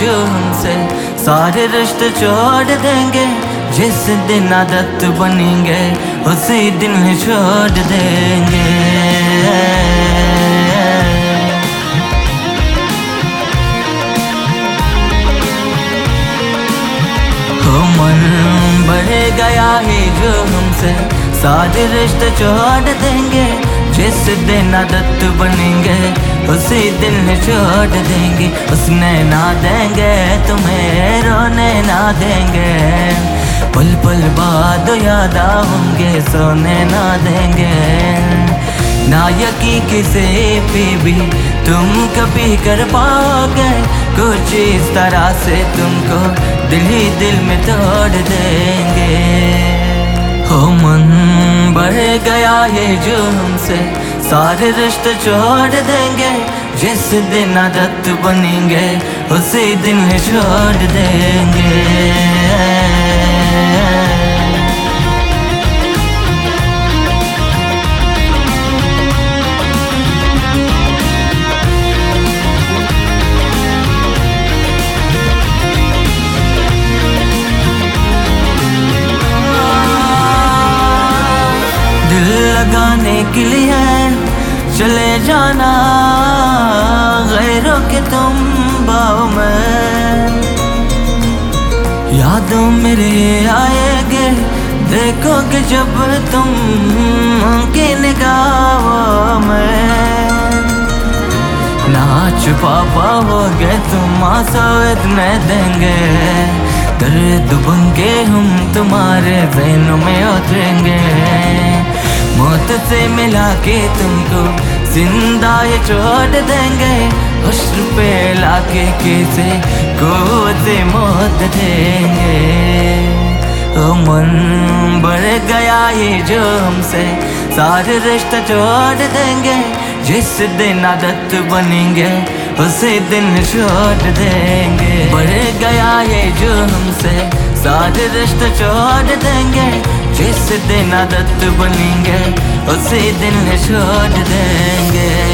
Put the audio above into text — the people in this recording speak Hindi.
जो हमसे सारे रिश्ते छोड़ देंगे। जिस दिन आदत बनेंगे उसी दिन छोड़ देंगे। हो मन बढ़ गया है जो हमसे सारे रिश्ते छोड़ देंगे। जिस दिन आदत बनेंगे उसी दिन छोड़ देंगे। उसने ना देंगे तुम्हें रोने ना देंगे। पल पल बाद याद आएंगे सोने ना देंगे। ना यकीन किसी पे भी तुम कभी कर पाओगे। कुछ इस तरह से तुमको दिल ही दिल में तोड़ देंगे। हो मन बढ़ गया ये जो हमसे सारे रिश्ते छोड़ देंगे। जिस दिन आदत बनेंगे उसी दिन छोड़ देंगे। दिल लगाने के लिए चले जाना गैरों के तुम बाहों में। यादों मेरे आएंगे देखोगे जब तुम उनकी निगाहों में। ना छुपा पाओगे तुम आंसू इतने देंगे। दर्द बनके हम तुम्हारे ज़हनों में उतरेंगे। मौत से मिला के तुमको जिंदा ये छोड़ देंगे। हुस्न पे लाके किसे को से मौत देंगे। ओ मन बढ़ गया ये जो हमसे सारे रिश्ते छोड़ देंगे। जिस दिन आदत बनेंगे उसी दिन छोड़ देंगे। बढ़ गया ये जो हमसे सारे रिश्ते छोड़ देंगे। जिस दिन आदत बनेंगे उसी दिन छोड़ देंगे।